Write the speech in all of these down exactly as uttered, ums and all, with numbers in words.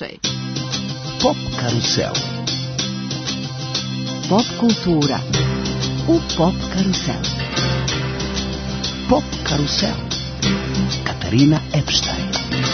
slušaj. Pop karusel. Pop kultura u Pop karusel. Pop karusel. Katarina Epštajn.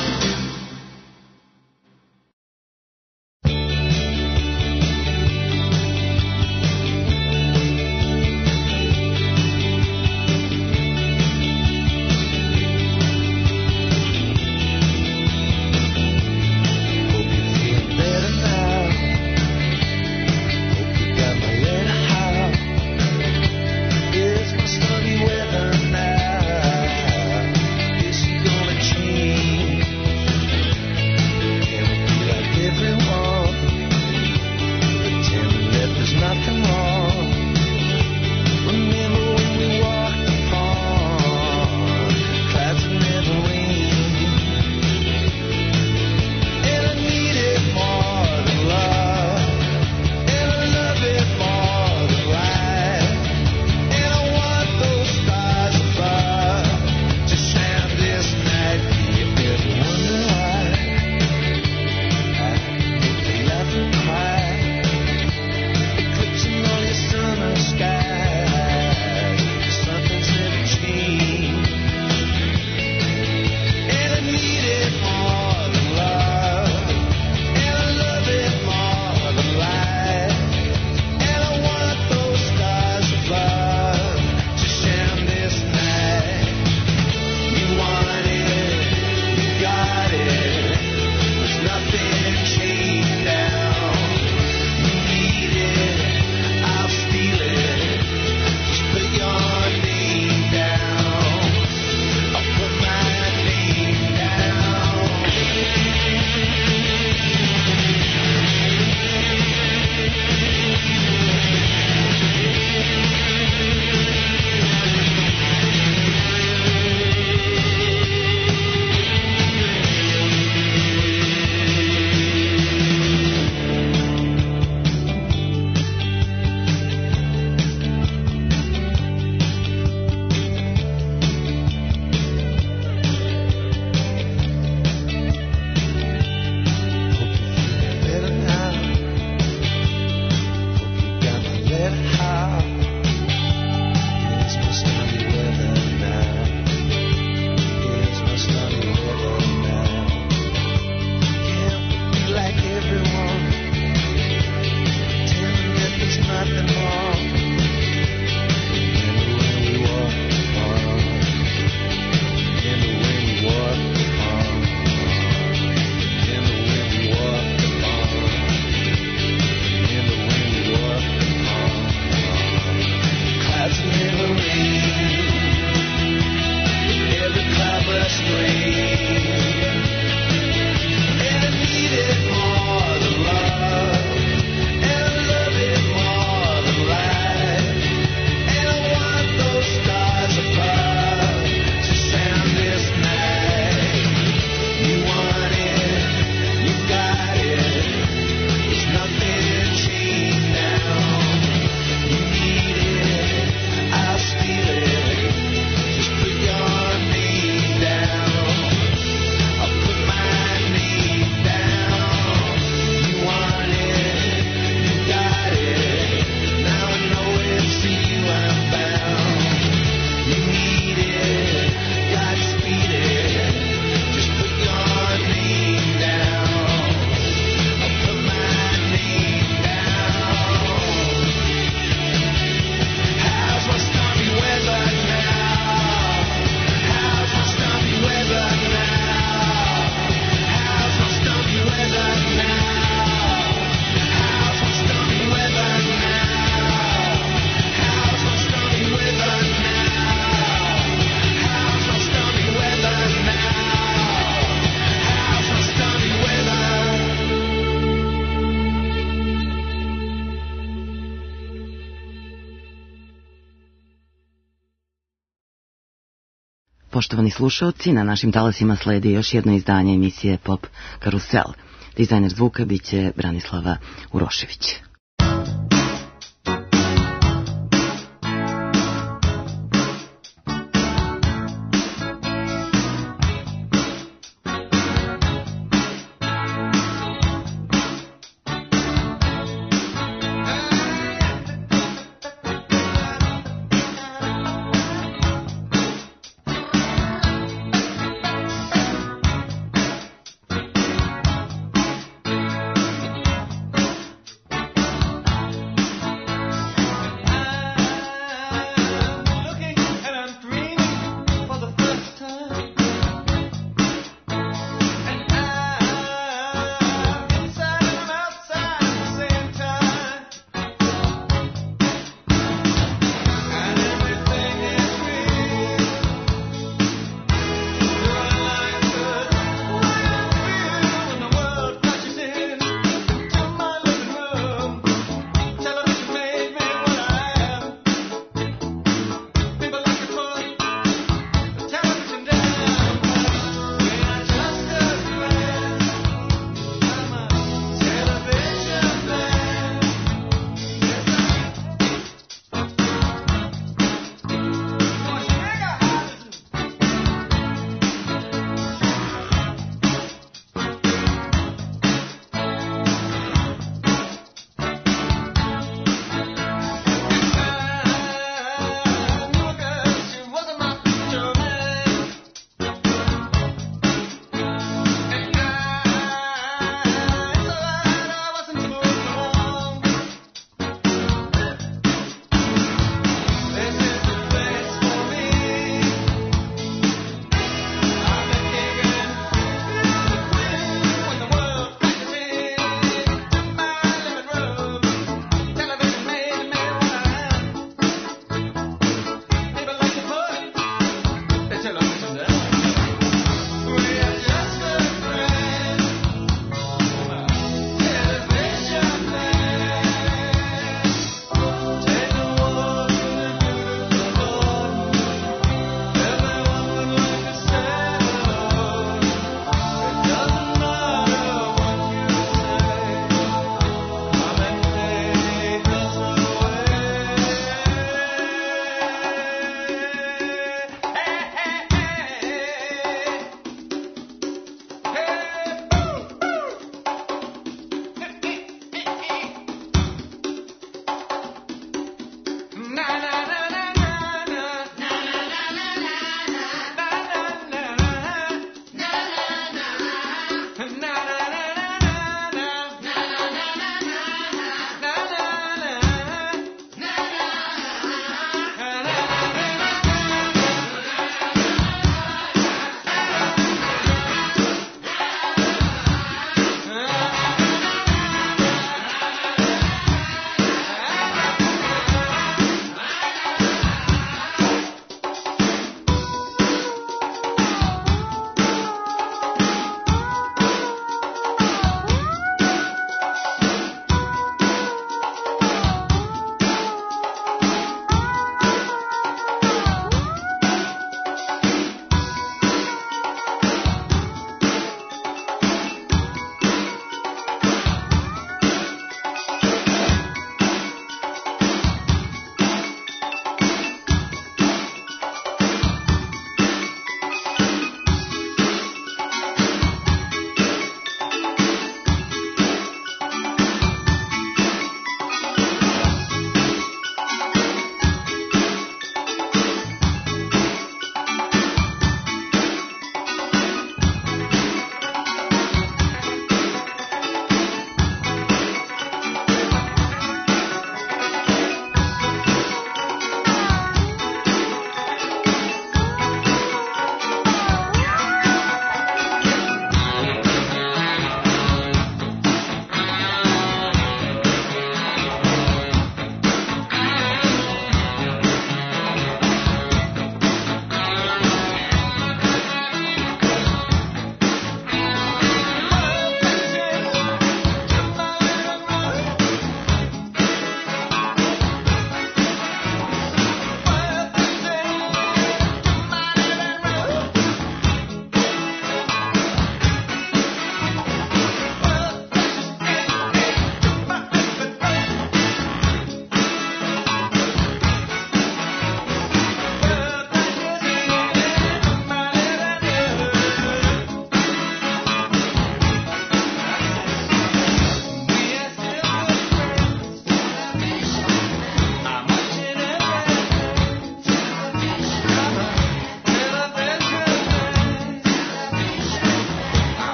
Poštovani slušalci, na našim talasima sledi još jedno izdanje emisije Pop Karusel. Dizajner zvuka biće Branislava Urošević.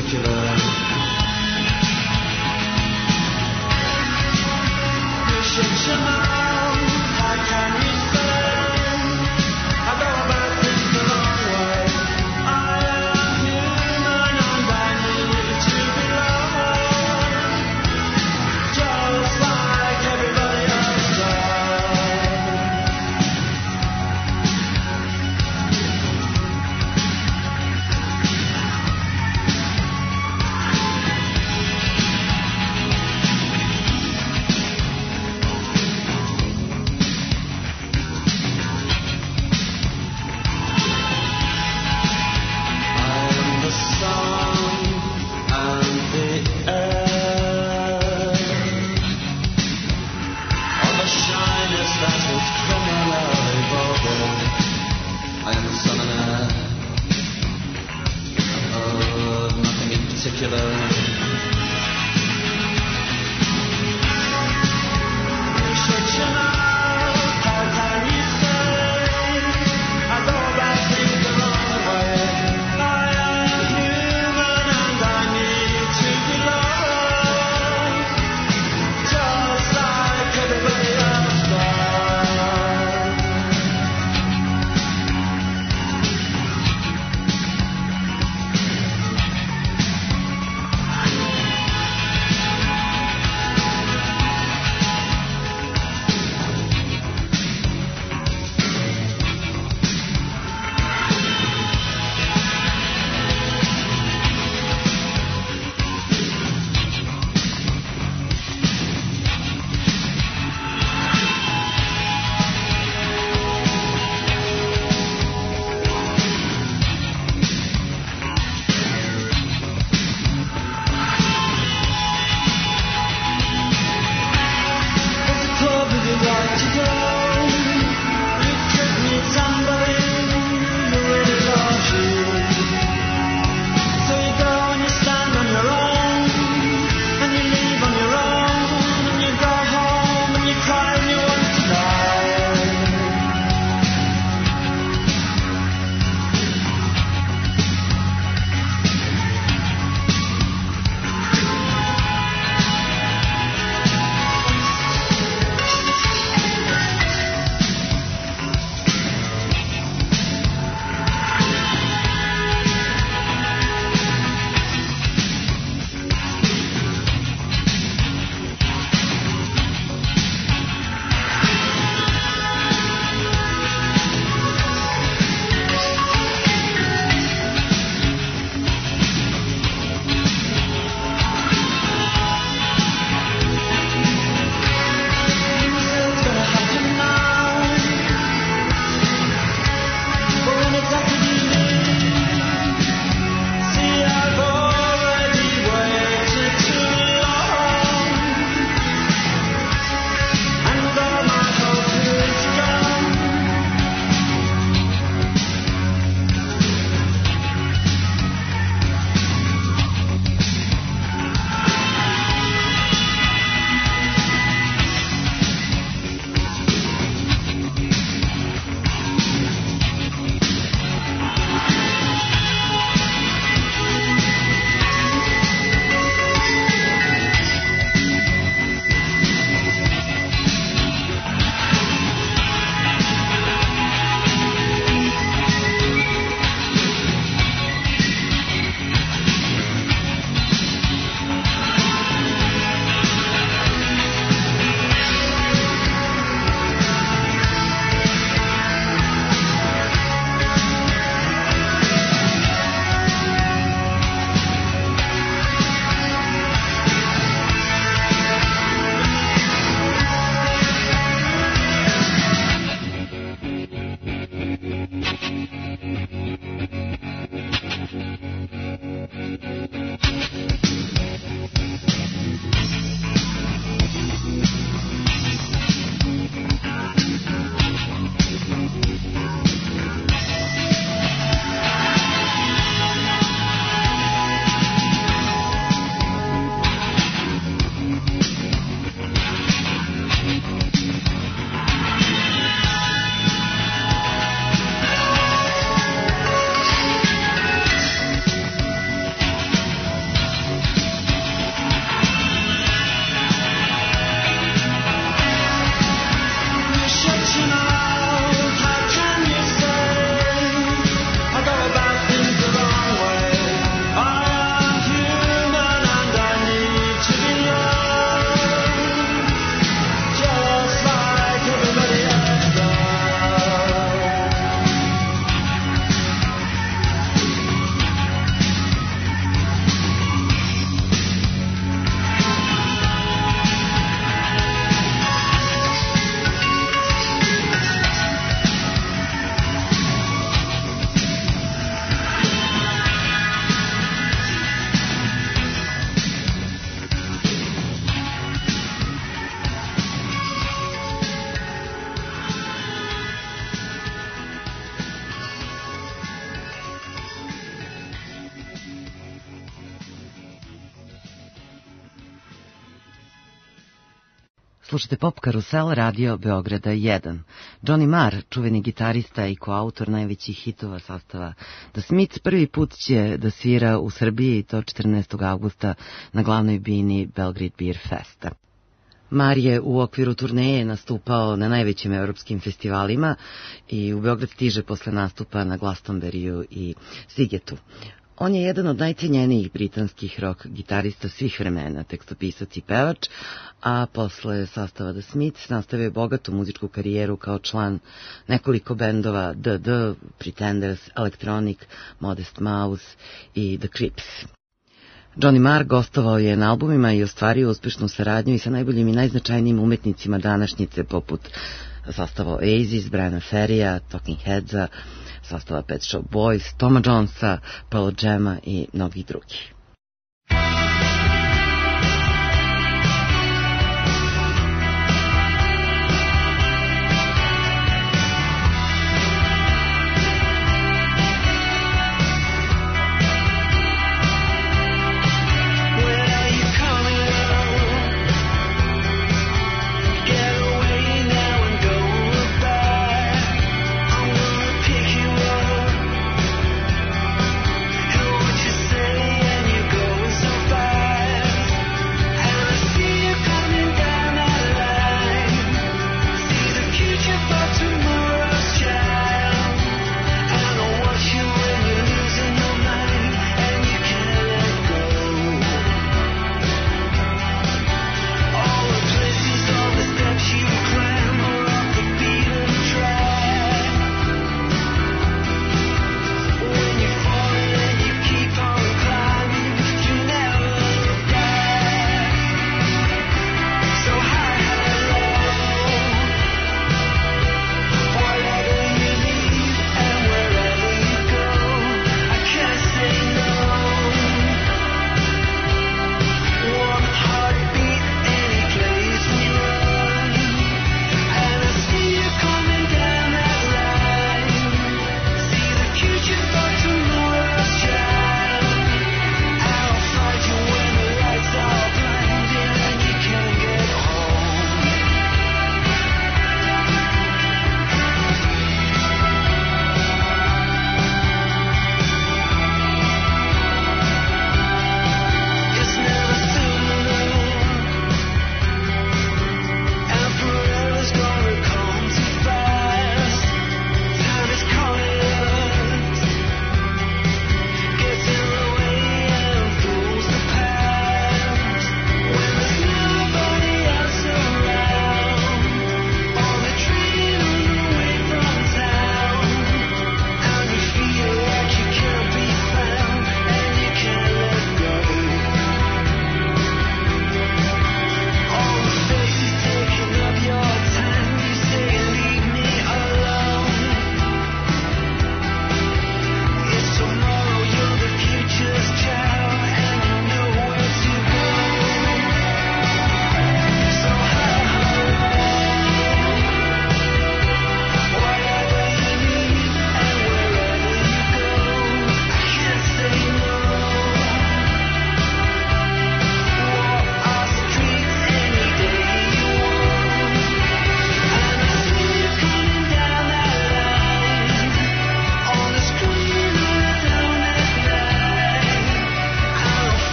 particular. You should know, how can you say I go about things the wrong way? I am human and I need to belong, just like everybody else does. Slušate Pop Karusel, radio Beograda jedan. Johnny Marr, čuveni gitarista i koautor najvećih hitova sastava The Smiths, prvi put će da svira u Srbiji i to četrnaestog avgusta na glavnoj bini Belgrade Beer Festa. Marr je u okviru turneje nastupao na najvećim evropskim festivalima i u Beograd stiže posle nastupa na Glastonburyju i Sigetu. On je jedan od najcenjenijih britanskih rock gitarista svih vremena, tekstopisac i pevač, a posle sastava The Smiths nastavio je bogatu muzičku karijeru kao član nekoliko bendova D D, Pretenders, Electronic, Modest Mouse i The Crips. Johnny Marr gostovao je na albumima i ostvario uspešnu saradnju i sa najboljim i najznačajnijim umetnicima današnjice, poput sastava Oasis, Briana Ferrya, Talking Headsa, sastava Pet Shop Boys, Toma Jonesa, Pearl Jama i mnogih drugih. And you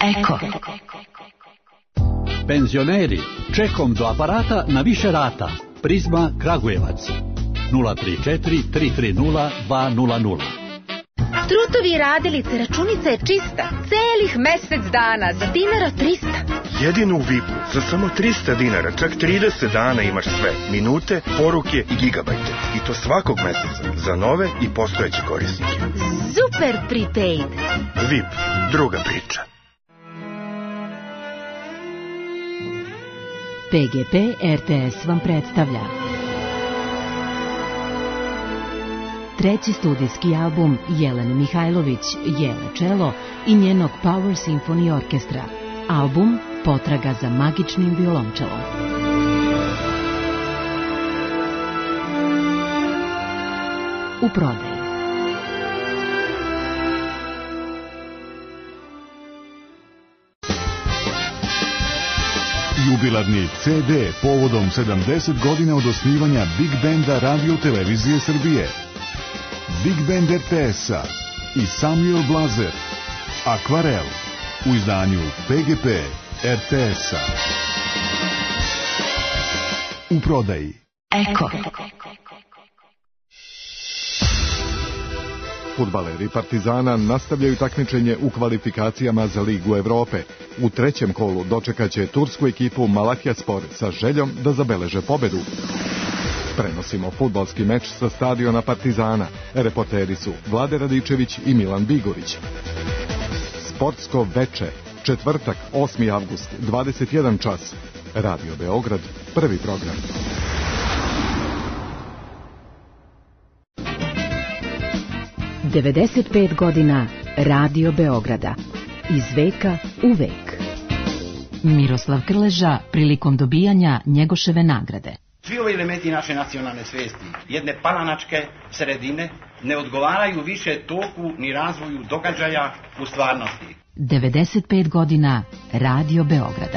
Eko. Penzioneri, čekom do aparata na više rata. Prizma Kragujevac. nula tri četiri tri tri nula dva nula nula. Trutovi i radilice, računica je čista. Celih mesec dana, za dinara trista. Jedino u V I P-u, za samo trista dinara, čak trideset dana imaš sve. Minute, poruke i gigabajte. I to svakog meseca, za nove i postojeće korisnike. Super prepaid. V I P, druga priča. P G P R T S vam predstavlja treći studijski album Jelene Mihajlović, Jele Čelo i njenog Power Symphony Orkestra. Album Potraga za magičnim violončelom. U prodaji. Jubilarni C D povodom sedamdeset godina od osnivanja Big Benda Radio Televizije Srbije. Big Band R T S-a i Samuel Blazer. Akvarel u izdanju P G P R T S-a. U prodaji. Eko. Fudbaleri Partizana nastavljaju takmičenje u kvalifikacijama za Ligu Evrope. U trećem kolu dočekaće tursku ekipu Malatyaspor sa željom da zabeleže pobedu. Prenosimo fudbalski meč sa stadiona Partizana. Reporteri su Vlade Radičević i Milan Bigorić. Sportsko veče, četvrtak, osmi avgust, dvadeset jedan čas. Radio Beograd, prvi program. devedeset pet godina Radio Beograda. Iz veka u vek. Miroslav Krleža prilikom dobijanja Njegoševe nagrade. Svi ovi elementi naše nacionalne svesti, jedne palanačke sredine, ne odgovaraju više toku ni razvoju događaja u stvarnosti. devedeset pet godina Radio Beograda.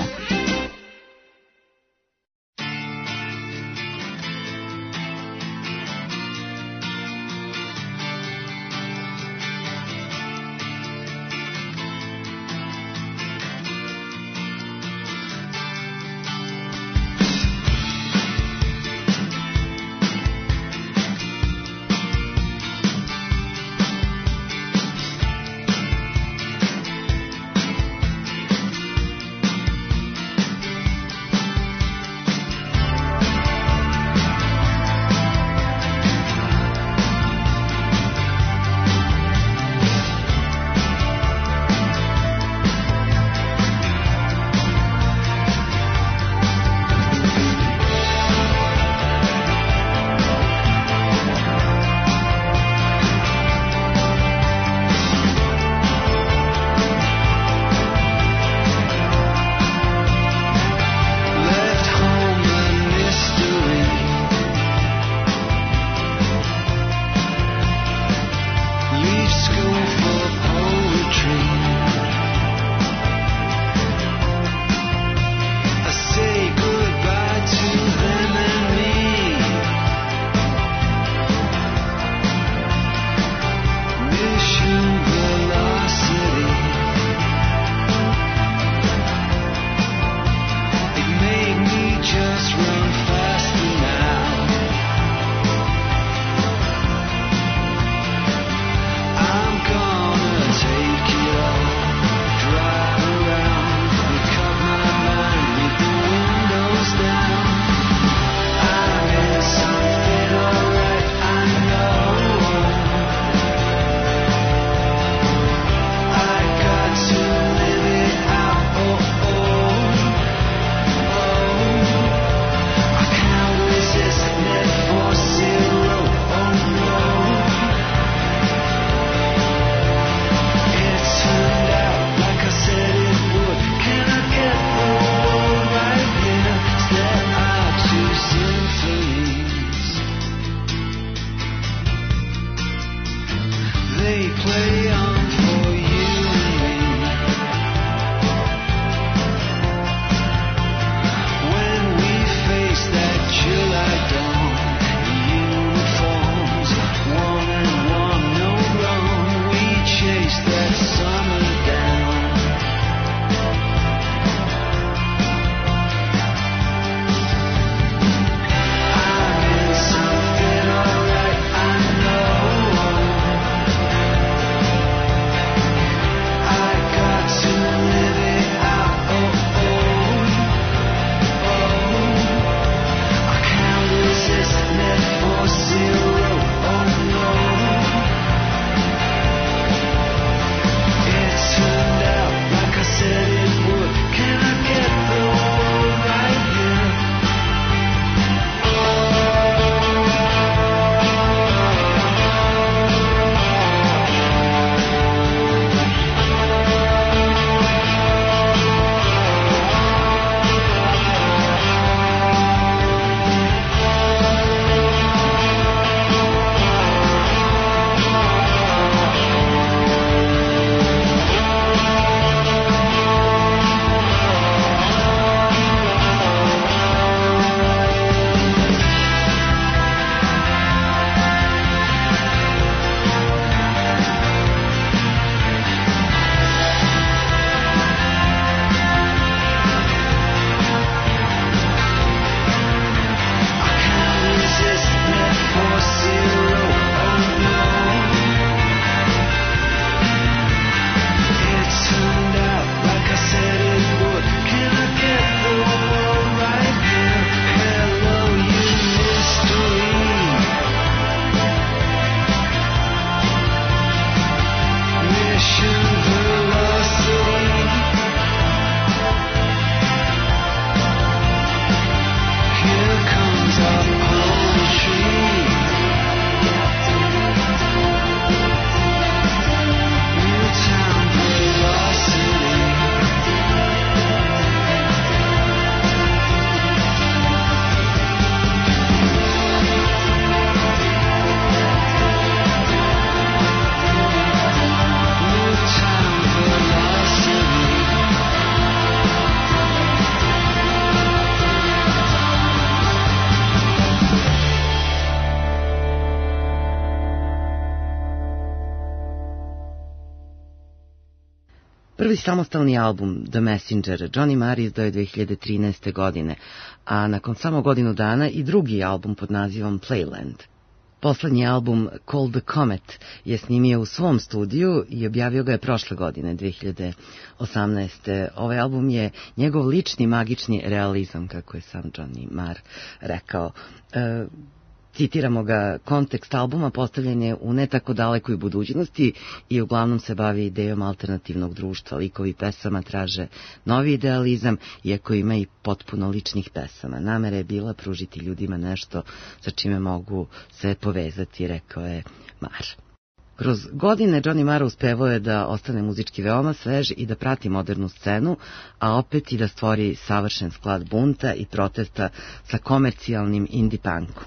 Prvi samostalni album The Messenger Johnny Marr izdao je dve hiljade trinaeste. godine, a nakon samo godinu dana i drugi album pod nazivom Playland. Poslednji album Call the Comet je snimio u svom studiju i objavio ga je prošle godine, dve hiljade osamnaeste. Ovaj album je njegov lični magični realizam, kako je sam Johnny Marr rekao. E, citiramo ga, kontekst albuma postavljen je u ne tako dalekoj budućnosti i uglavnom se bavi idejom alternativnog društva. Likovi pesama traže novi idealizam, iako ima i potpuno ličnih pesama. Namera je bila pružiti ljudima nešto sa čime mogu se povezati, rekao je Marr. Kroz godine Johnny Marr uspevao je da ostane muzički veoma svež i da prati modernu scenu, a opet i da stvori savršen sklad bunta i protesta sa komercijalnim indie punkom.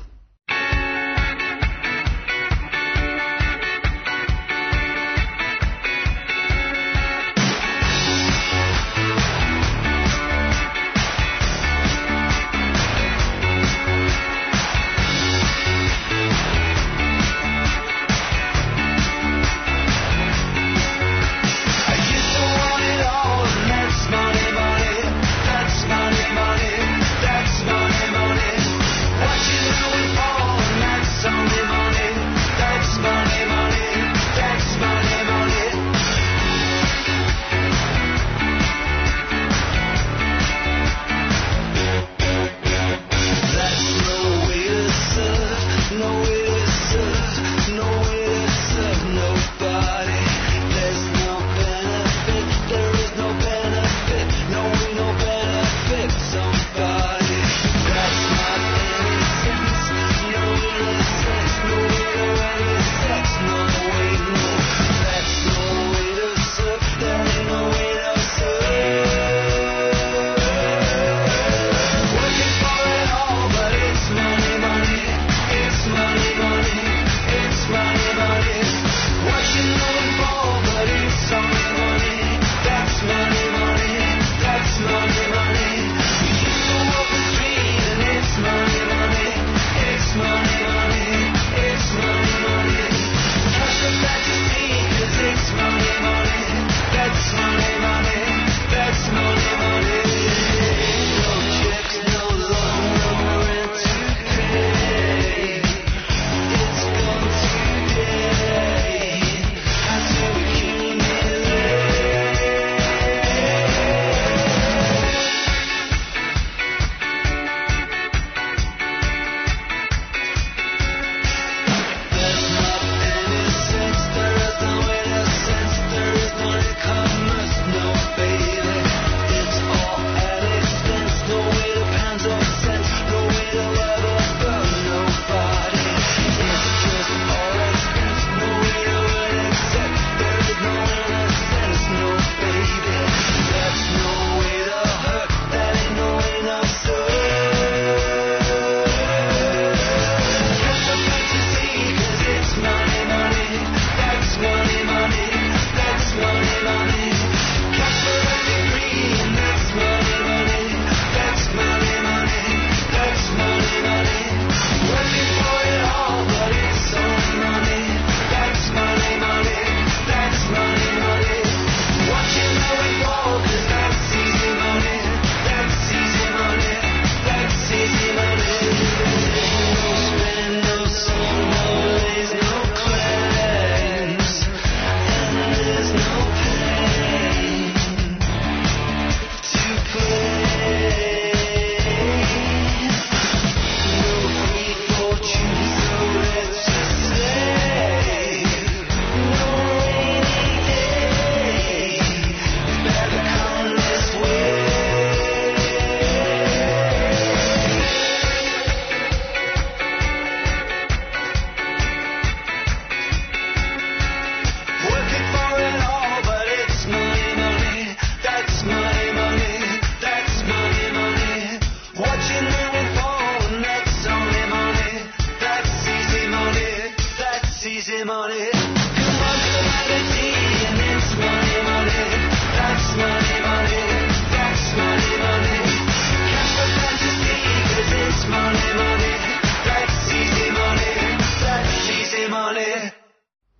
Money, money, that's money, money. What you doing?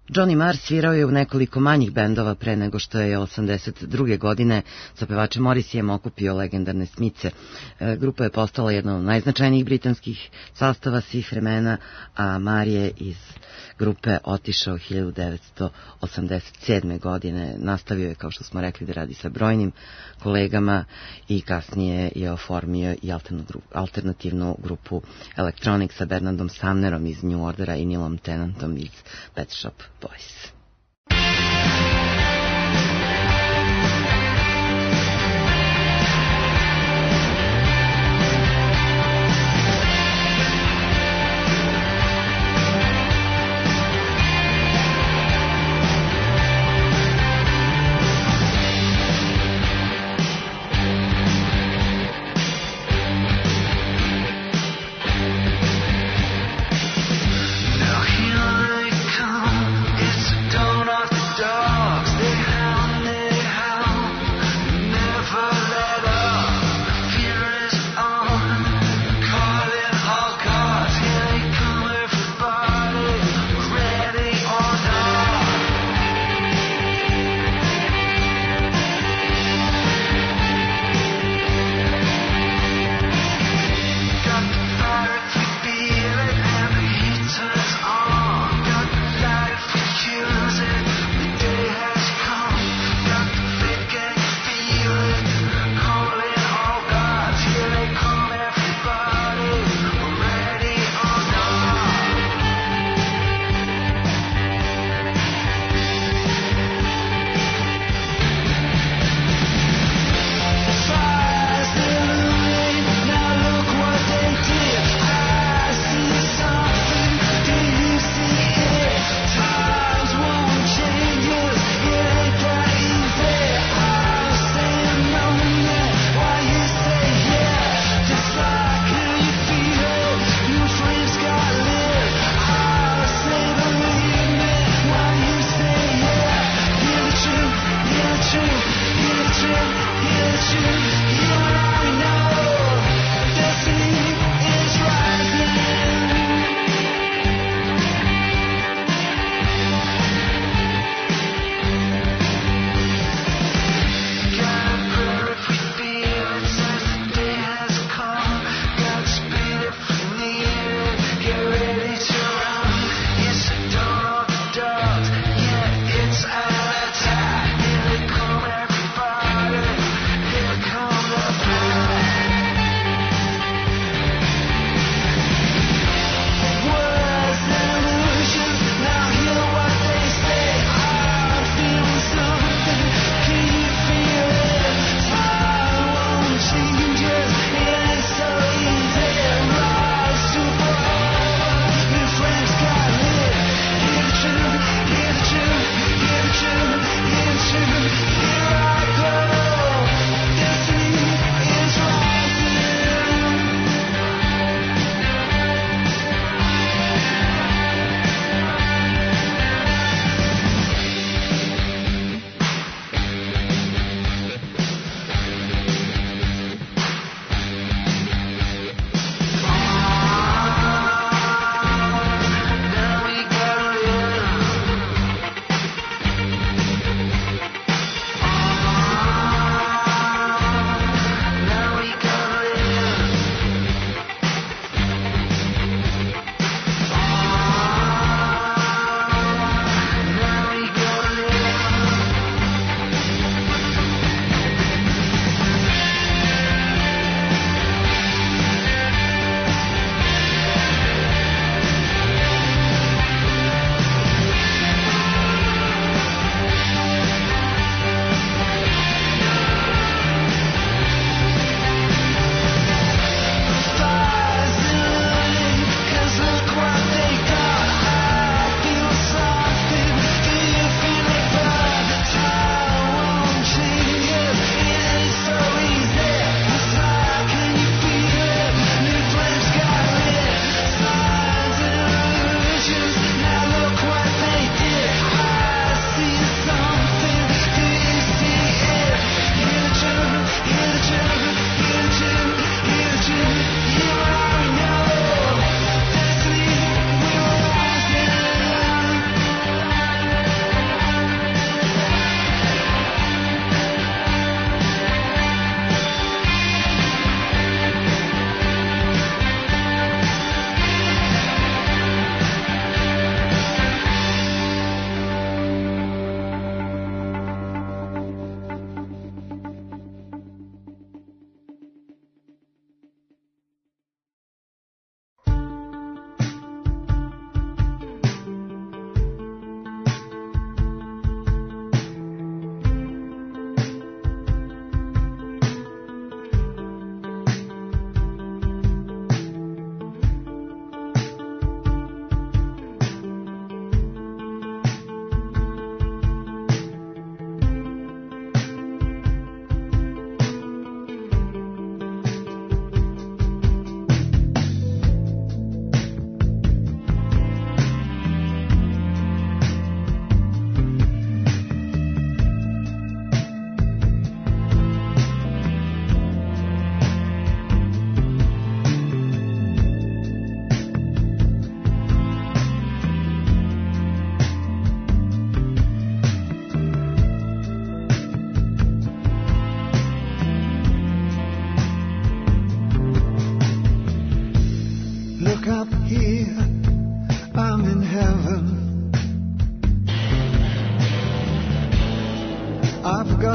Johnny Marr svirao je u nekoliko manjih bendova pre nego što je osamdeset druge godine sa pevačem Morrisijem okupio legendarne Smithe. E, grupa je postala jedna od najznačajnijih britanskih sastava svih vremena, a Marr je iz grupe otišao hiljadu devetsto osamdeset sedme. godine. Nastavio je, kao što smo rekli, da radi sa brojnim kolegama i kasnije je oformio i alternativnu grupu Electronic sa Bernardom Sumnerom iz New Ordera i Neilom Tennantom iz Pet Shop Boys. Now here I come, it's dark.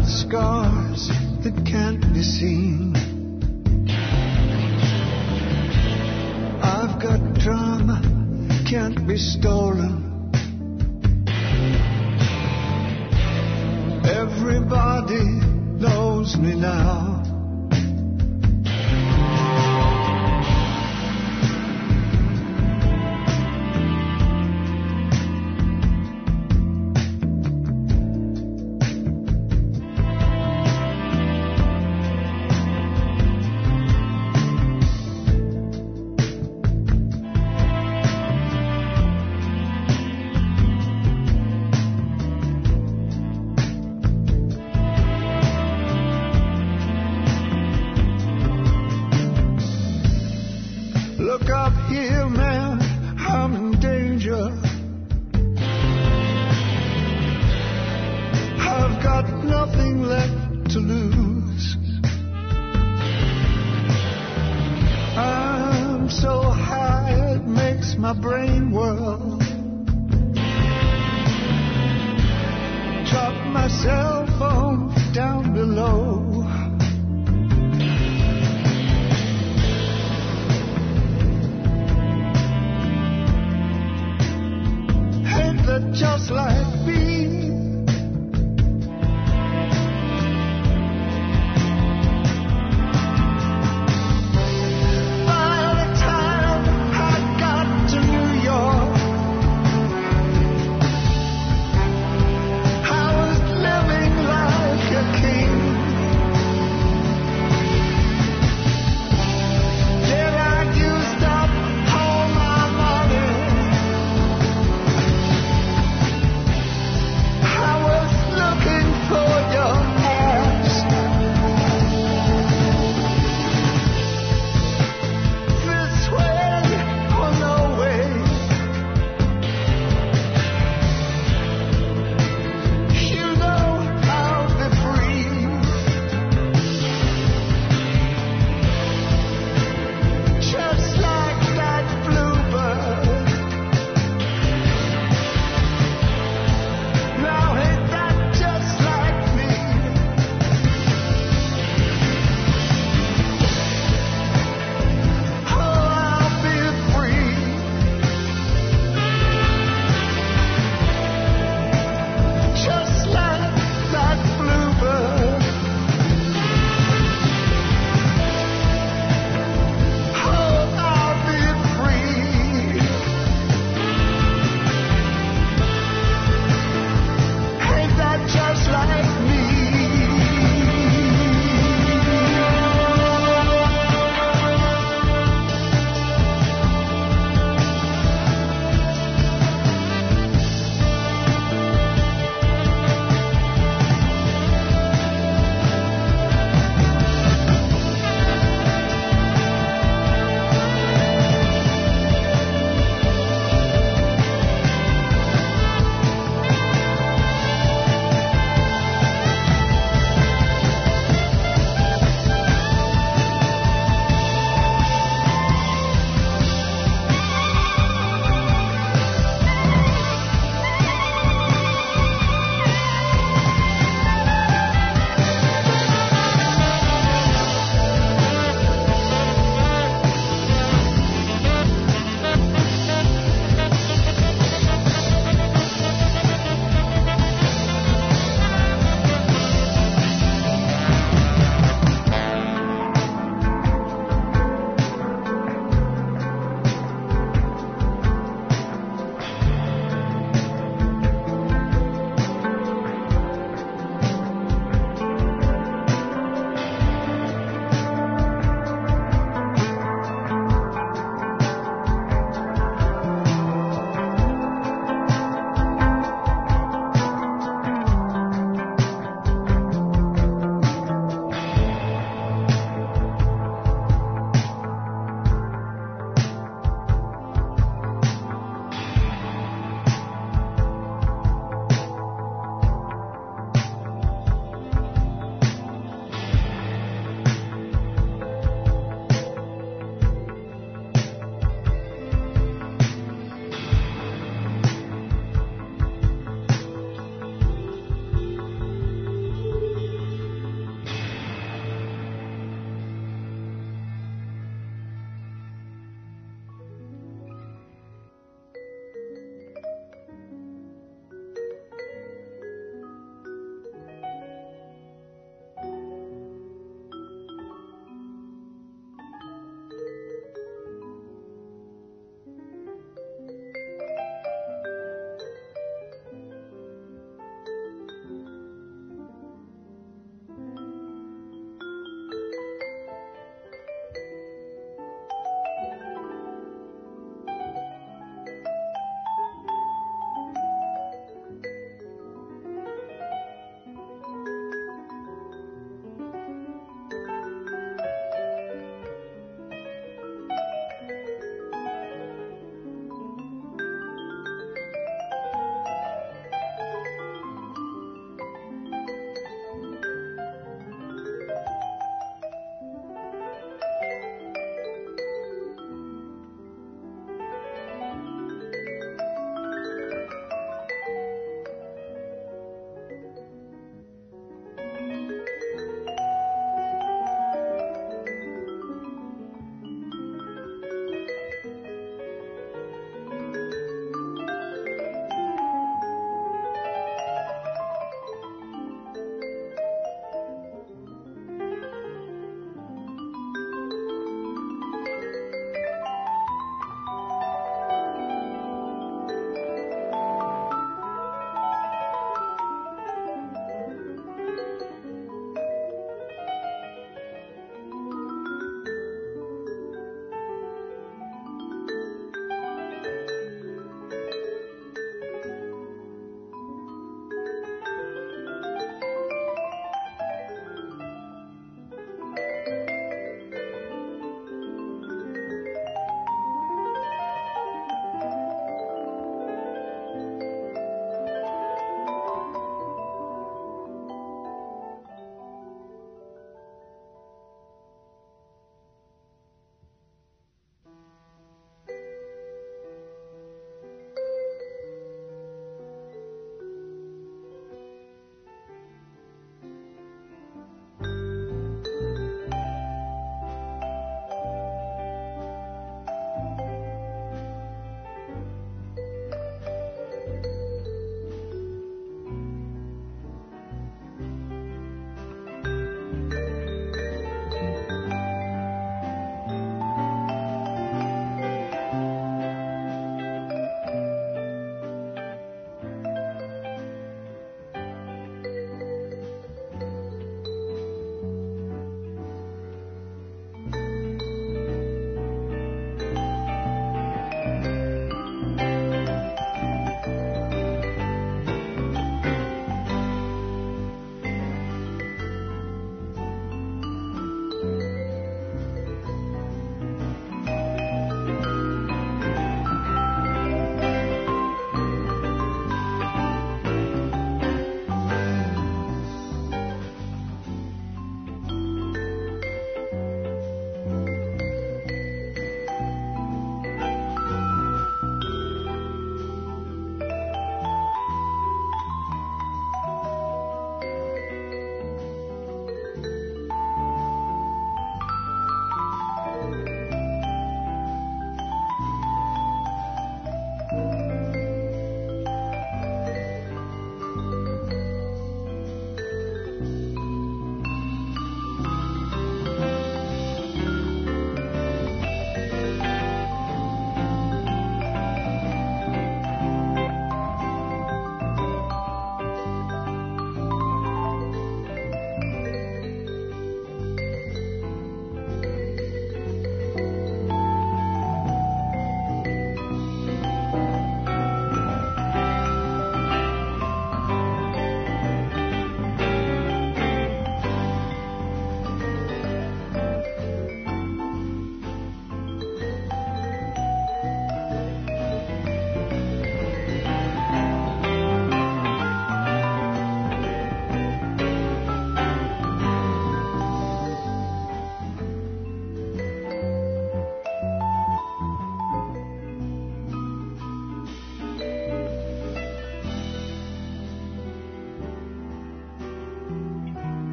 got scars that can't be seen. I've got drama, can't be stolen. Everybody knows me now. Look up here, man, I'm in danger. I've got nothing left to lose. I'm so high it makes my brain whirl. Drop my cell phone down below. Just like me. By the time I got to New York, I was living like a king. Then I used up all my money.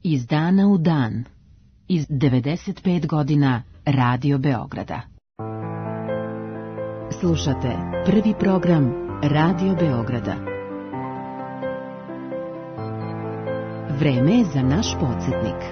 Iz dana u dan. Iz devedeset pet godina Radio Beograda. Slušate prvi program Radio Beograda. Vreme je za naš podsjetnik.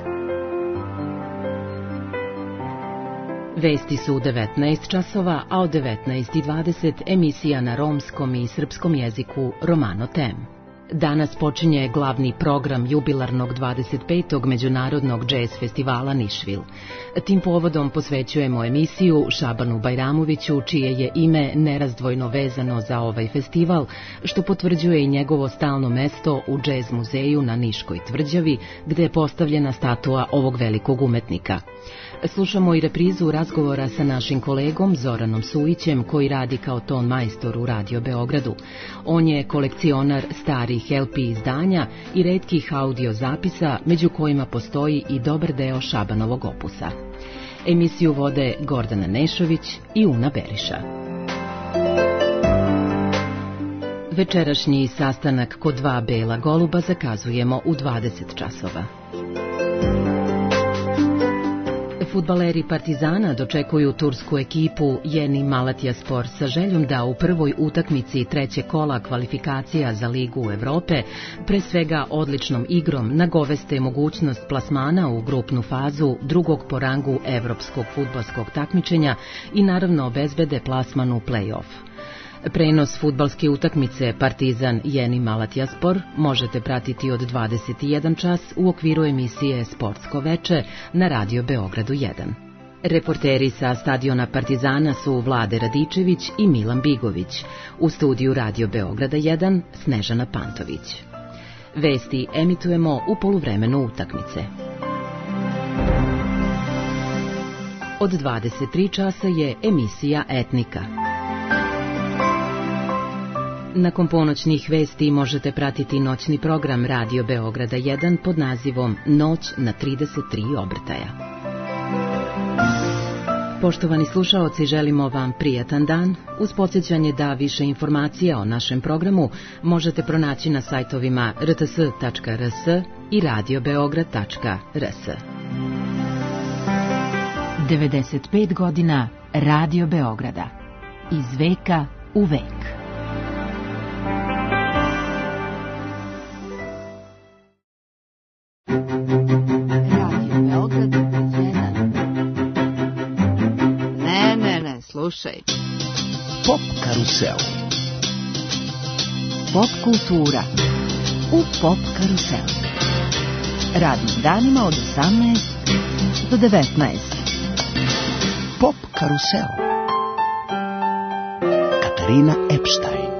Vesti su u devetnaest časova, a od devetnaest i dvadeset emisija na romskom i srpskom jeziku Romano Tem. Danas počinje glavni program jubilarnog dvadeset petog Međunarodnog džez festivala Nišvil. Tim povodom posvećujemo emisiju Šabanu Bajramoviću, čije je ime nerazdvojno vezano za ovaj festival, što potvrđuje i njegovo stalno mesto u džez muzeju na Niškoj tvrđavi, gde je postavljena statua ovog velikog umetnika. Slušamo i reprizu razgovora sa našim kolegom Zoranom Sujićem, koji radi kao ton majstor u Radio Beogradu. On je kolekcionar starih el pe izdanja i retkih audio zapisa, među kojima postoji i dobar deo Šabanovog opusa. Emisiju vode Gordana Nešović i Una Beriša. Večerašnji sastanak kod dva bela goluba zakazujemo u dvadeset časova. Fudbaleri Partizana dočekuju tursku ekipu Yeni Malatyaspor sa željom da u prvoj utakmici trećeg kola kvalifikacija za Ligu Evrope, pre svega odličnom igrom, nagoveste mogućnost plasmana u grupnu fazu drugog po rangu evropskog fudbalskog takmičenja i naravno obezbede plasman u play-off. Prenos fudbalske utakmice Partizan Yeni Malatyaspor možete pratiti od dvadeset i jedan čas u okviru emisije Sportsko veče na Radio Beogradu jedan. Reporteri sa stadiona Partizana su Vlade Radičević i Milan Bigović. U studiju Radio Beograda jedan Snežana Pantović. Vesti emitujemo u poluvremenu utakmice. Od dvadeset tri časa je emisija Etnika. Nakon ponoćnih vesti možete pratiti noćni program Radio Beograda jedan pod nazivom Noć na trideset tri obrtaja. Poštovani slušaoci, želimo vam prijatan dan, uz podsjećanje da više informacija o našem programu možete pronaći na sajtovima er te es tačka er es i radio beograd tačka er es. devedeset pet godina Radio Beograda. Iz veka u vek. Slušaj. Pop karusel. Pop kultura u Pop karusel. Radnim danima od osamnaest do devetnaest. Pop karusel. Katarina Epstein.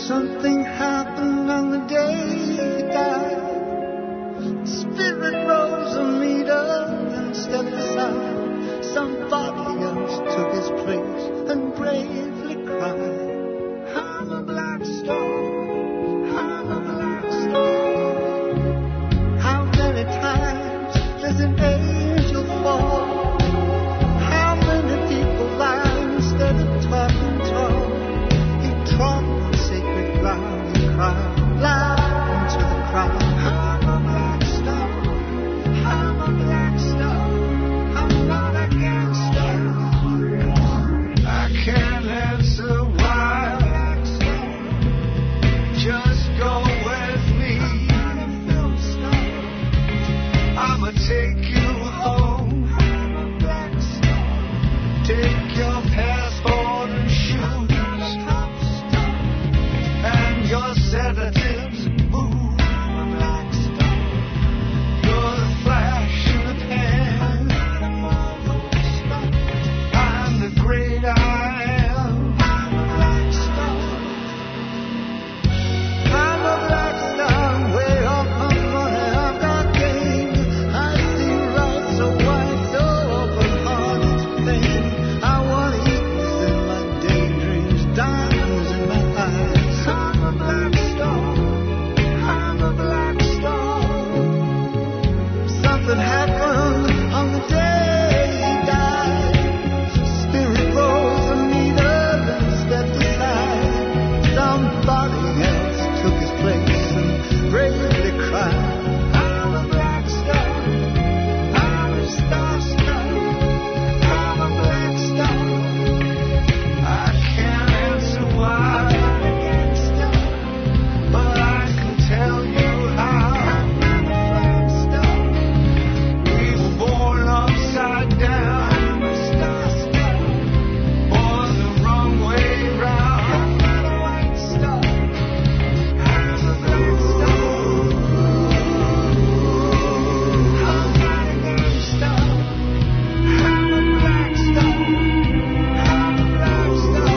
Something happened on the day he died. Spirit rose a meter and stepped aside. Somebody else took his place and bravely cried. I'm a black star, I'm a black star. How many times does an angel fall? How many people lie instead of talking tall? He trod on sacred ground, he cried loud into the crowd. I'm a black star, I'm a black star. I'm not a gangster. I can't answer why. Just go with me. I'ma take you home. Take your passport and shoes and your sedatives and booze. You're the flash in the pan. I'm the great I am. I'm a black star, way off my money, I've got game. I see right so wide, so open-hearted to pain. I want eagles in my daydreams, diamonds in my eyes. I'm a black star, I'm a black star. Something happened on the day he died. Spirit rose a meter and stepped aside. Somebody else took his place and bravely cried. I'm a black star, I'm a star star. I'm a black star. I can't answer why, but I can tell you how. I'm a black star. We were born upside down, born the wrong way round. I'm a white star. I'm a black star. I'm not a gangster. I'm a black star. I'm a black star.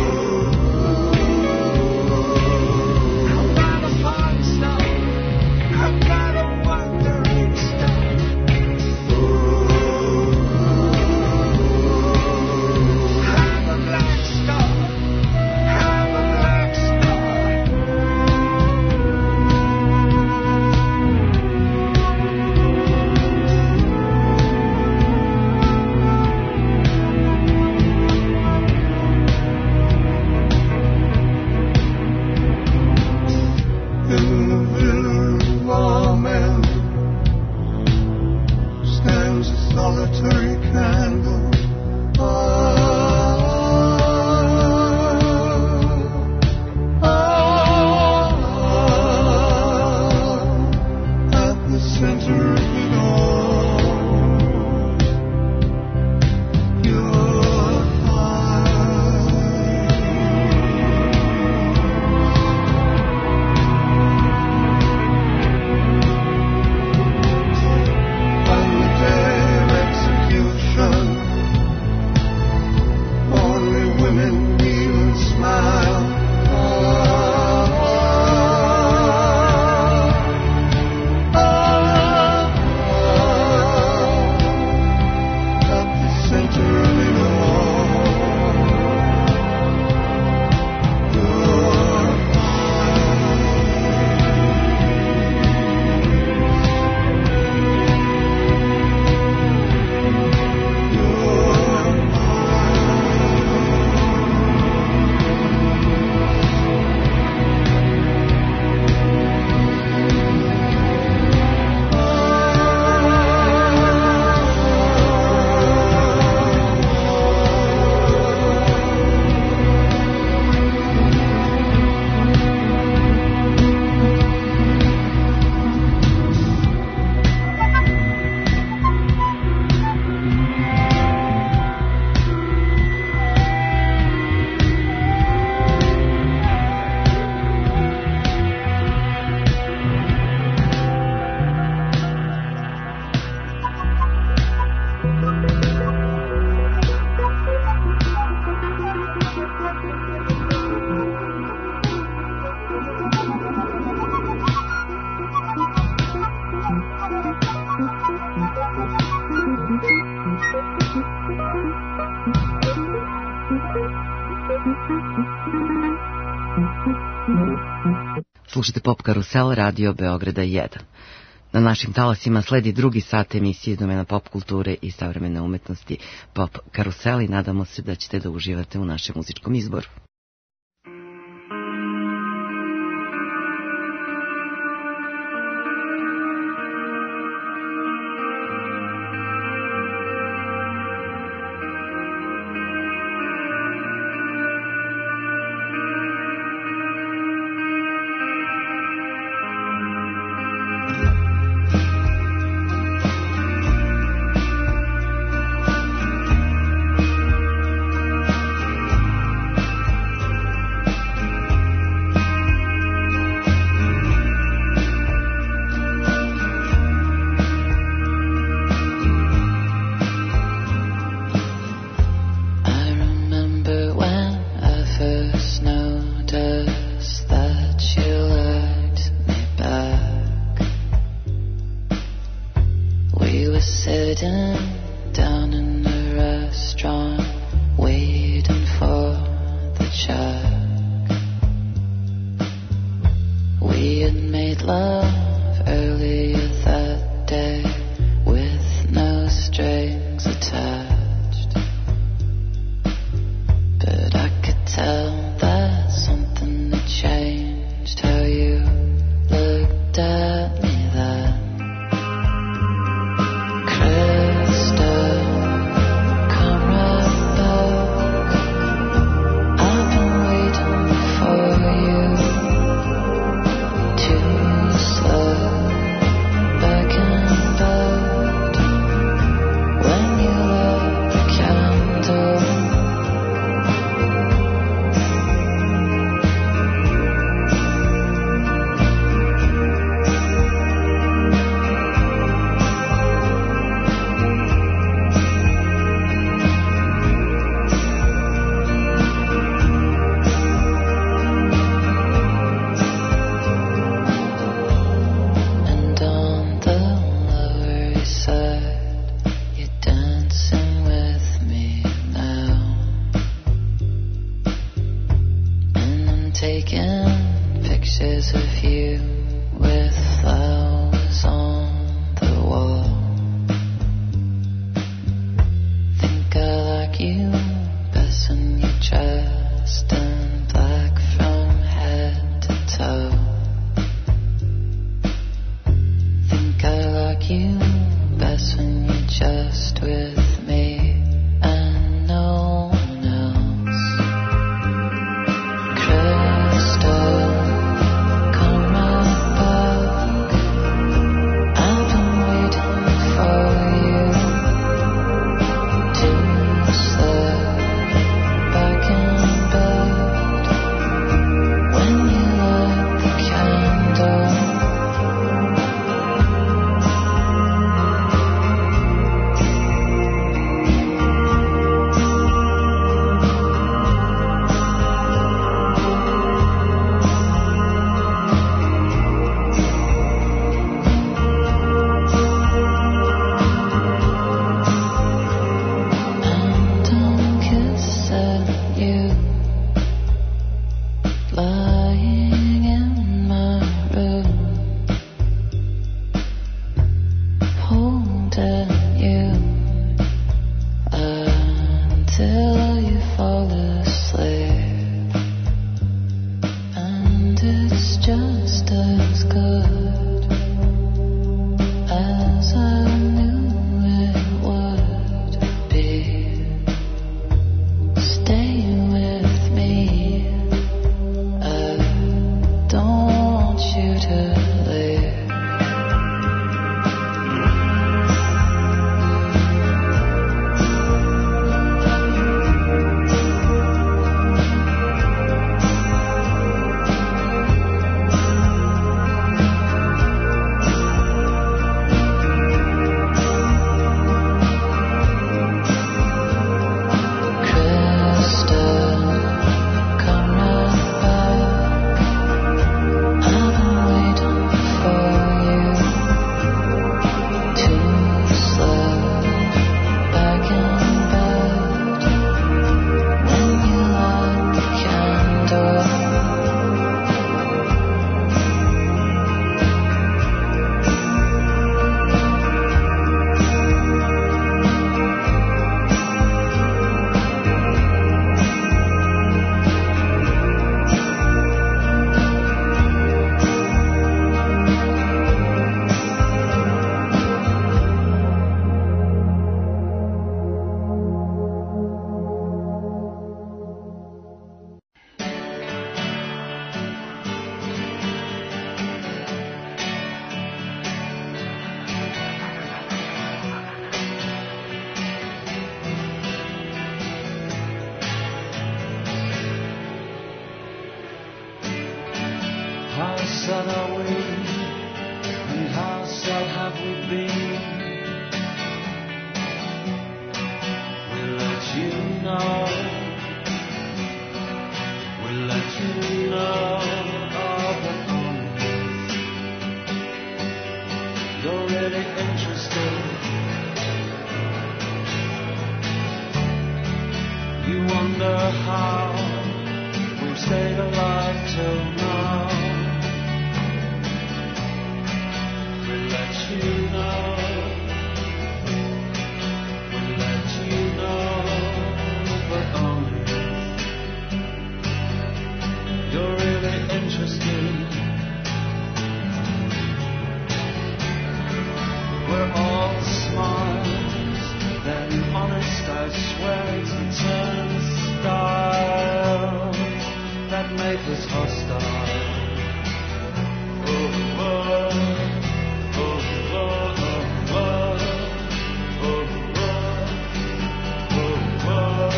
I'm not a fun star. I'm not a wandering star. I'm a black star. I'm a black star. In the middle of the wall, man, stands a solitary candle. Oh, oh, at the center of it all, you're mine. On the day of execution, Slušajte Pop Karusel, radio Beograda jedan. Na našim talasima sledi drugi sat emisije iz domena pop kulture i savremene umetnosti Pop Karusel i nadamo se da ćete da uživate u našem muzičkom izboru. You're really interesting. You wonder how we've stayed alive till now. We'll let you know. We'll let you know, but only if you're really interested. We're all smiles, then honest, I swear it's the turnstiles that make us hostile. Oh, oh, oh, oh, oh, oh, oh, oh, oh.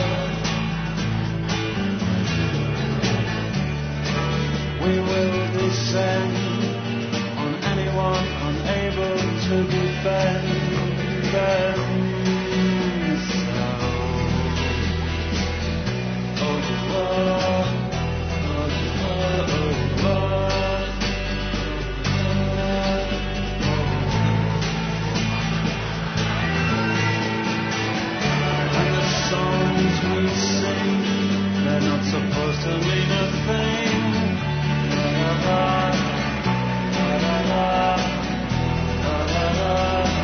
We will descend on anyone unable to defend themselves. Oh, oh, oh, oh, oh. And the songs we sing, they're not supposed to mean a thing. La, la, la, la, la.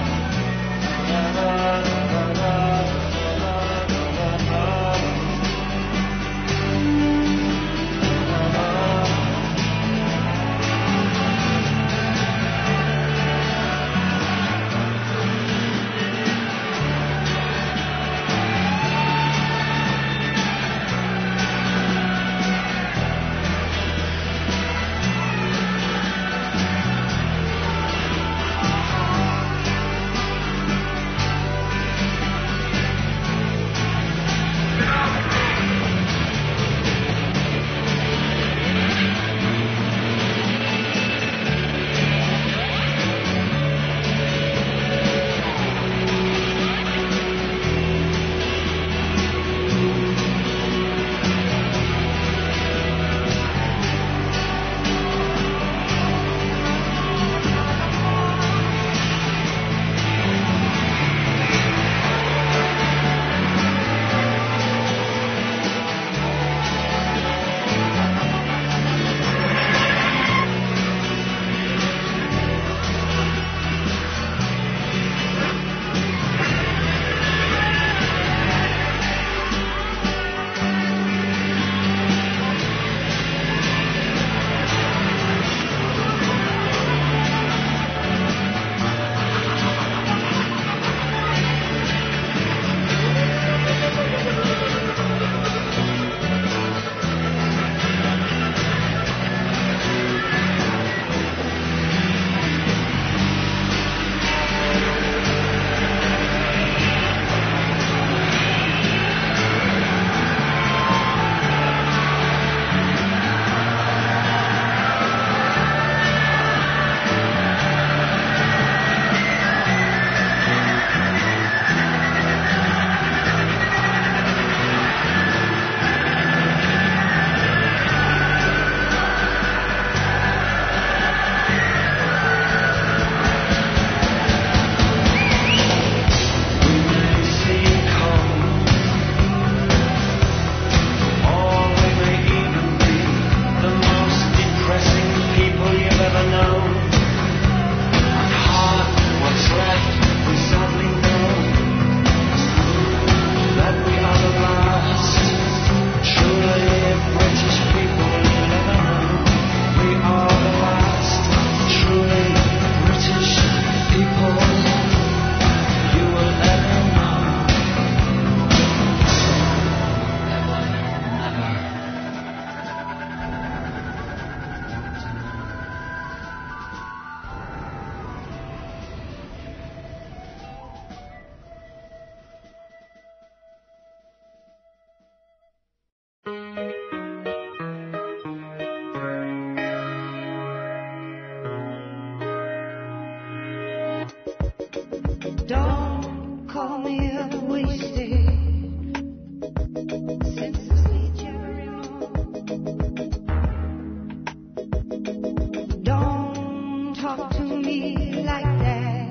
Don't call me a wasted since the sweet cherry moon. Don't talk to me like that.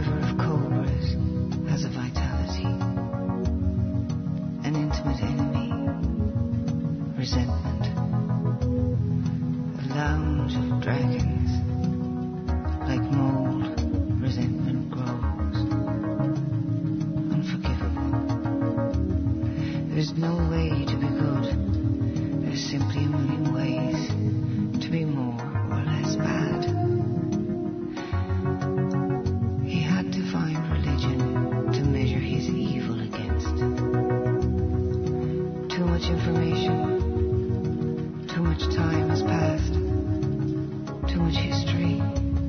lover of cobras has a vitality. An intimate enemy, resentment. A lounge of dragons, like mold, resentment grows. Unforgivable. There's no way to be good. There's simply a million ways to be more or less bad. He had to find religion to measure his evil against. Too much information. Too much time has passed. Too much history.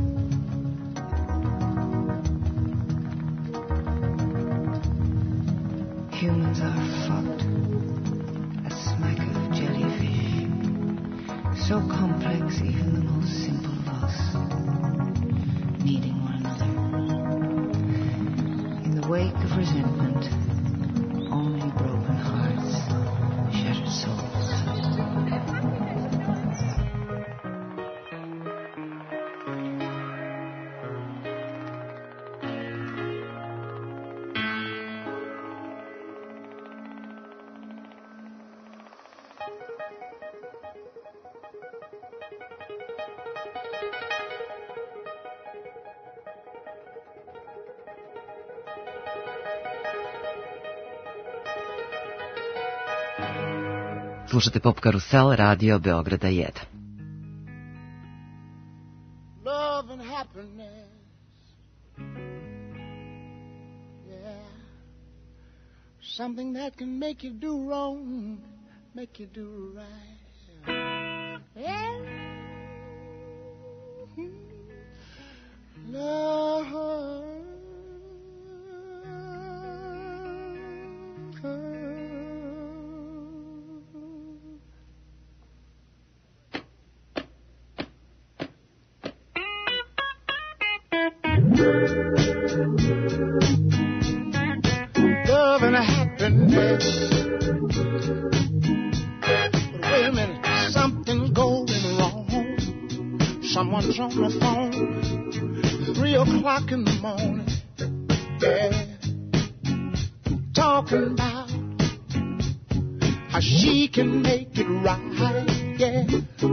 Humans are fucked. A smack of jellyfish. So complex, even the most simple of us needing one another. In the wake of resentment, only broken hearts, shattered souls. Slušate Pop Karusel, radio Beograda jedan. Love and happiness. Yeah. Something that can make you do wrong, make you do right. Yeah. Love. Love and happiness. But wait a minute, something's going wrong. Someone's on the phone, three o'clock in the morning. Yeah, talking about how she can make it right. Yeah,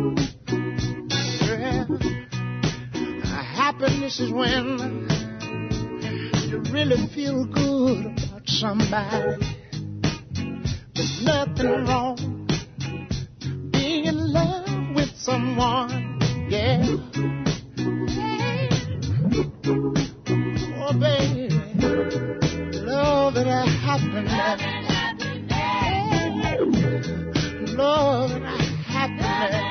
yeah. Happiness is when you really feel good about somebody. There's nothing wrong being in love with someone. Yeah. Oh, baby, love and happiness. Love and happiness.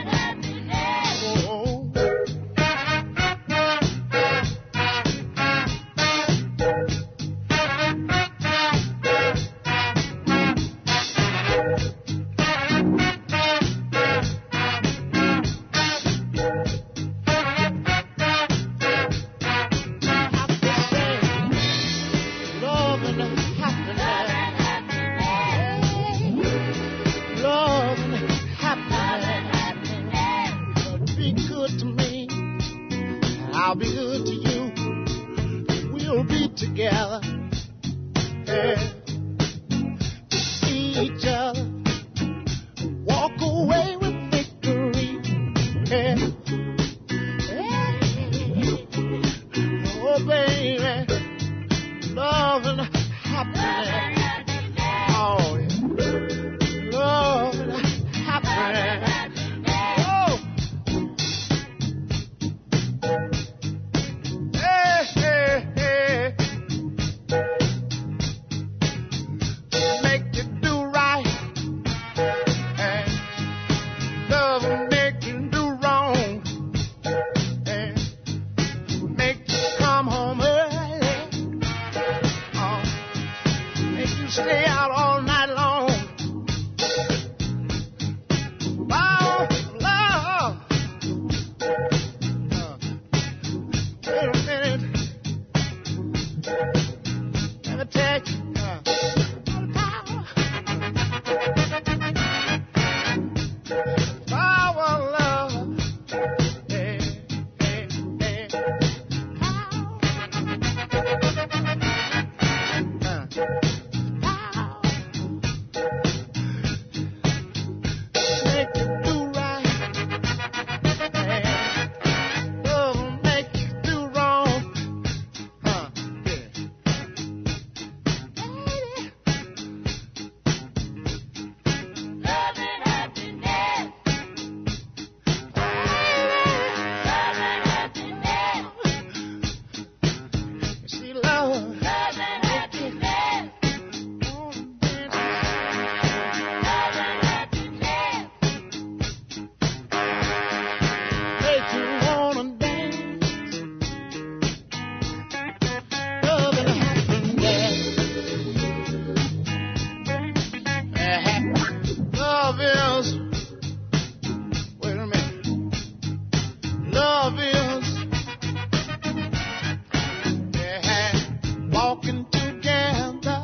walking together,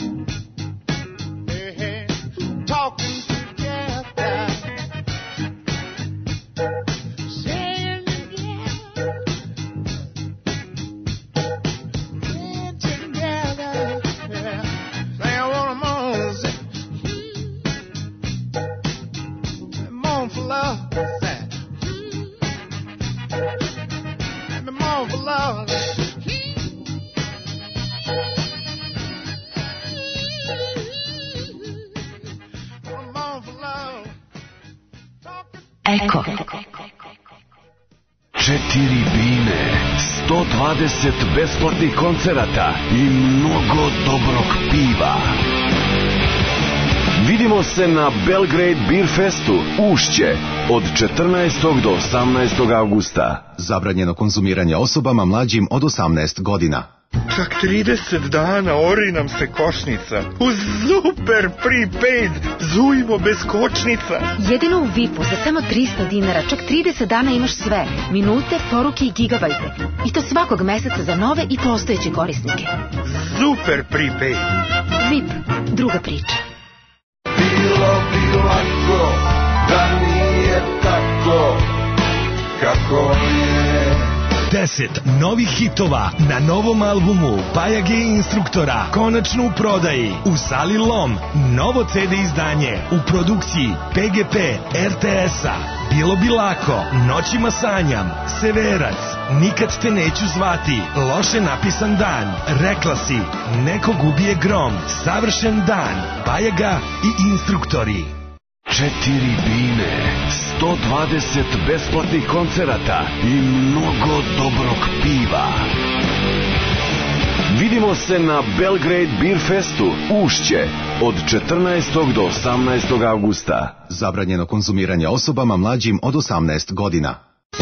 hey, talking together, saying together, saying together, yeah. Say I want 'em on, say, I'm on for love, say, I'm on for love. Eko. Četiri bine, sto dvadeset besplatnih koncerata i mnogo dobrog piva. Vidimo se na Belgrade Beer Festu, Ušće, od četrnaestog do osamnaestog avgusta. Zabranjeno konzumiranje osobama mlađim od osamnaest godina. Čak trideset dana ori nam se košnica. Uz super prepaid zujmo bez kočnica. Jedino u V I P-u za samo trista dinara čak trideset dana imaš sve. Minute, poruke i gigabajte. I to svakog meseca za nove i postojeće korisnike. Super prepaid. V I P, druga priča. Bilo bi lako da nije tako kako je. Deset novih hitova na novom albumu Bajage Instruktora konačno u prodaji u Sali Lom. Novo ce de izdanje u produkciji P G P R T S-a. Bilo bi lako, Noćima sanjam, Severac, Nikad te neću zvati, Loše napisan dan, Rekla si, Nekog ubije grom, Savršen dan, Bajaga i Instruktori. Četiri bine, sto dvadeset besplatnih koncerata i mnogo dobrog piva. Vidimo se na Belgrade Beer Festu, Ušće, od četrnaestog do osamnaestog avgusta. Zabranjeno konzumiranje osobama mlađim od osamnaest godina.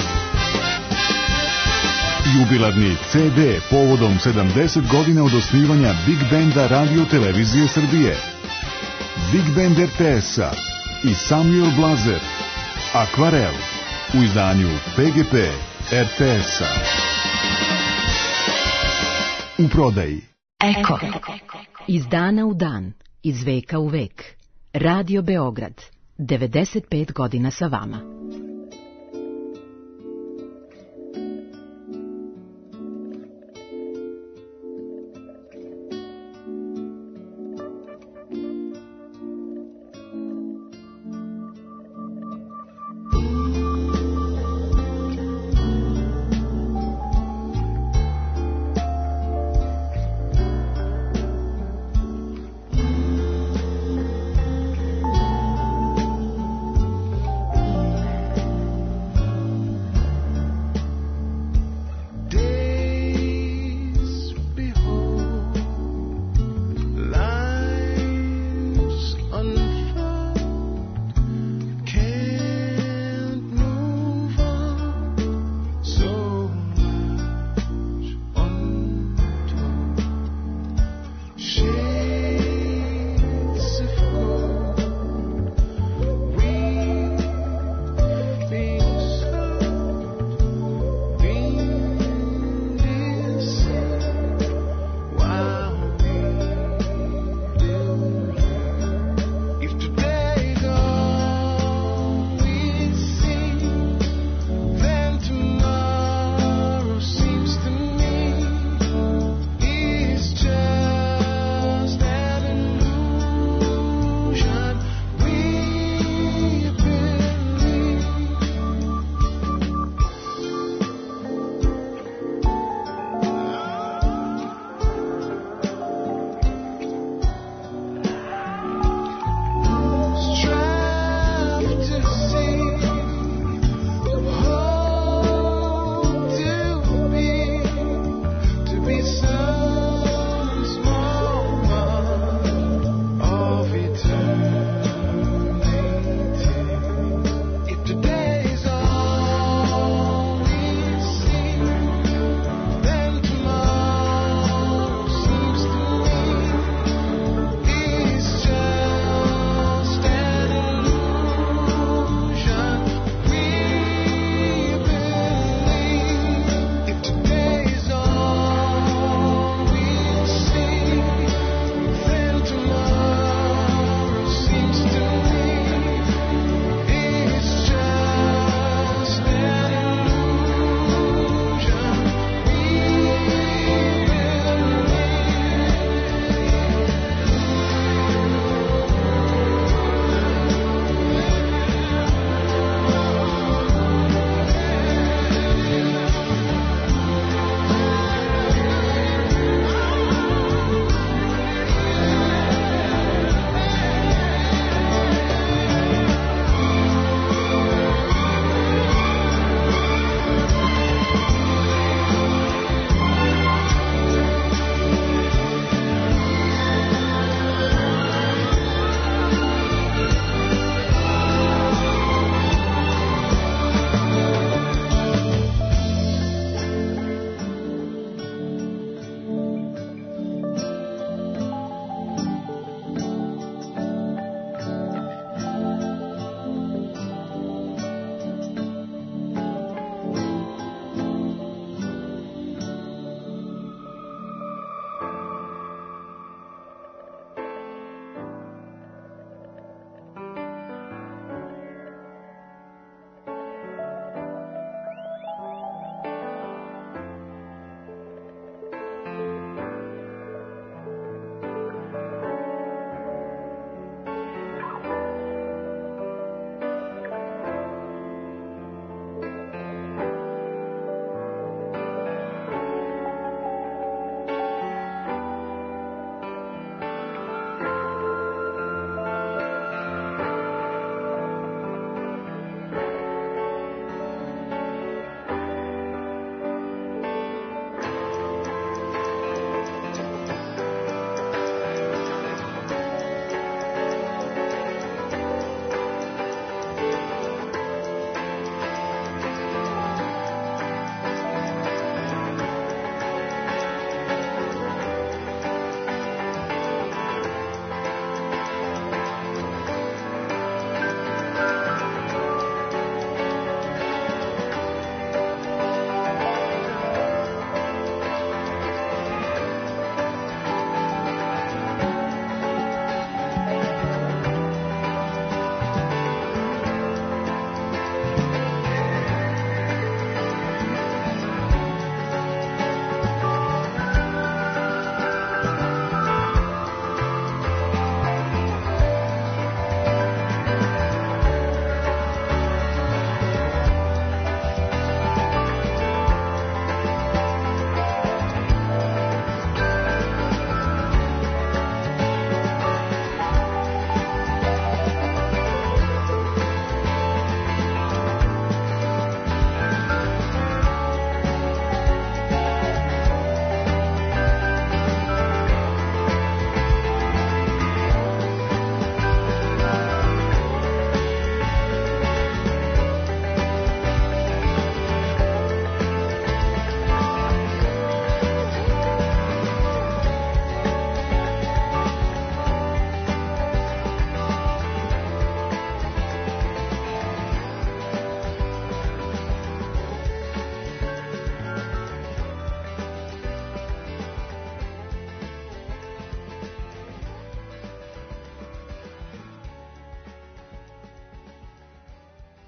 Jubilarni ce de povodom sedamdeset godina od osnivanja Big Benda Radio Televizije Srbije. Big Band er te es-a i Samuel Blazer. Akvarel u izdanju P G P er te es-a. U prodaji. Eko. Iz dana u dan, iz veka u vek. Radio Beograd. devedeset pet godina sa vama.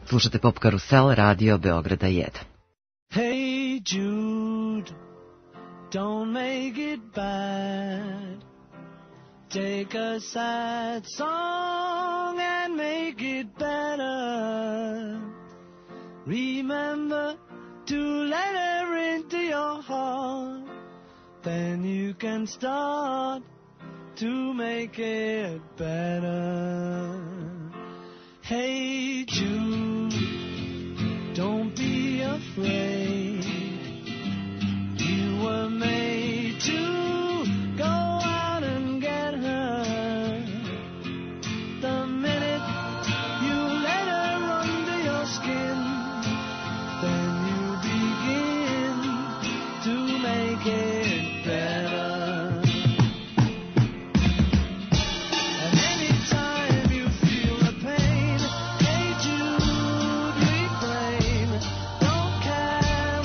Slušate Pop Karusel, radio Beograda jedan. Hey Jude, don't make it bad. Take a sad song and make it better. Remember to let her into your heart. Then you can start to make it better. Hey Jude, don't be afraid. You were made to go out and get her. The minute you let her under your skin, then you begin to make it better. And anytime you feel the pain, hey Jude, refrain. Don't care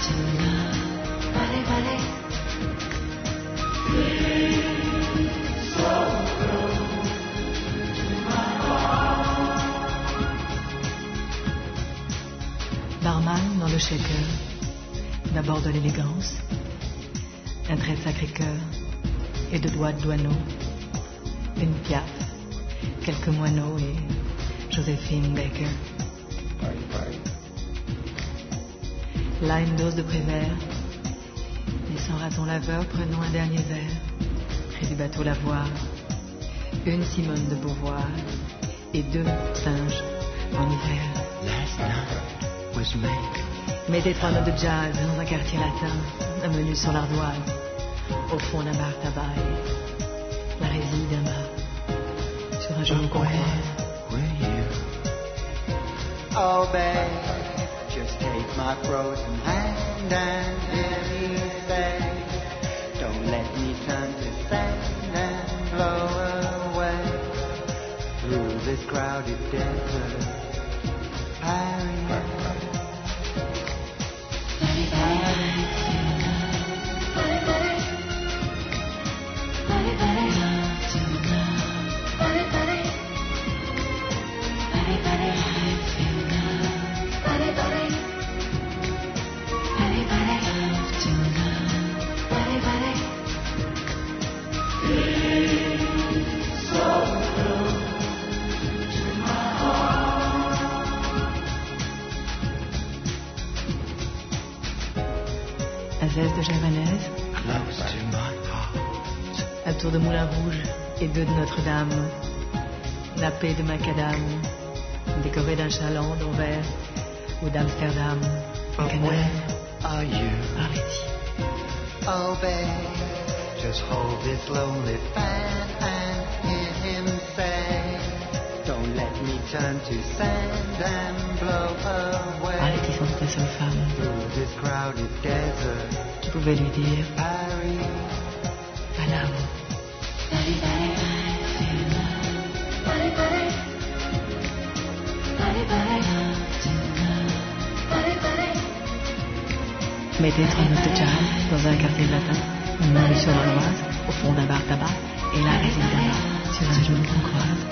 Barman dans le shaker, d'abord de l'élégance, un trait de Sacré-Cœur et de doigts de douaneau, une piaffe, quelques moineaux et Joséphine Baker. Là, une dose de Prévert, et sans raton laveur, prenons un dernier verre, près du bateau Lavoir, une Simone de Beauvoir et deux singes en hiver. Last night was May. Mettez trois notes de jazz dans un quartier latin, un menu sur l'ardoise, au fond d'un bar tabac et la résine d'un bar, sur un joli comptoir. Oh, babe, just take my frozen hand and hear me say, don't let me turn to sand and blow away through this crowded desert. Paris. Azès de Javanaise, un tour de Moulin Rouge et deux de Notre-Dame, nappé de macadam, décoré d'un chaland d'Anvers ou d'Amsterdam, en Canada. Are you? Arletty. Oh, babe, just hold this lonely fan and hear him say, don't let me turn to sand and blow away. Arletty sentait la seule femme through this crowded desert. qui pouvait lui dire Paris. va là-haut. Mettez trois notes de jazz dans un quartier latin, un menu sur l'Oise, au fond d'un bar tabac, et la résine d'un bar sur un joli concroise.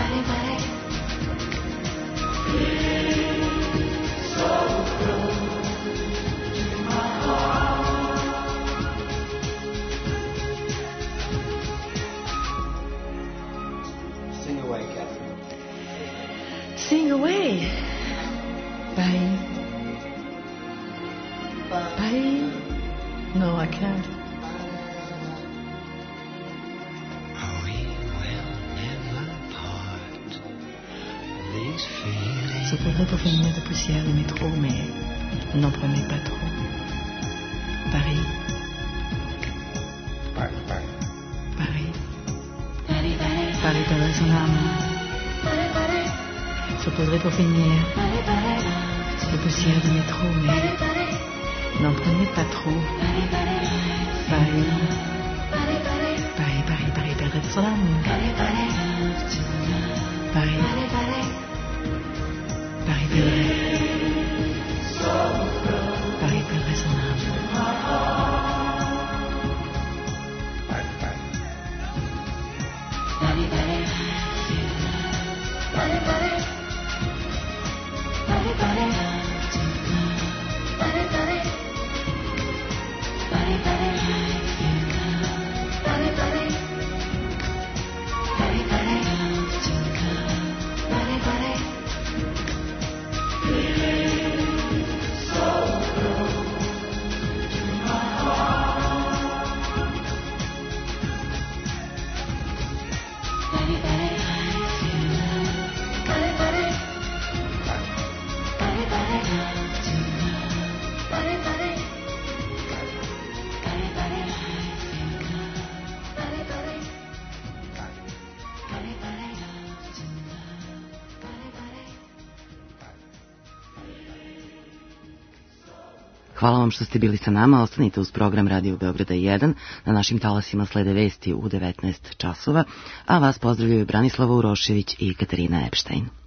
Sing away, Catherine. Sing away. Paris. Paris. No, I can't. Se faudrait pour finir de poussière le métro, mais n'en prenez pas trop. Paris. Paris, Paris. Paris. Paris perdrait son âme. Se faudrait pour finir de poussière de métro, mais n'en prenez pas trop. Paris. Paris, Paris, Paris perdrait son âme. Paris. Paris perdrait. Paris perdrait son âme. Hvala vam što ste bili sa nama. Ostanite uz program Radio Beograda jedan. Na našim talasima slede vesti u devetnaest časova, a vas pozdravljaju Branislava Urošević i Katarina Epštajn.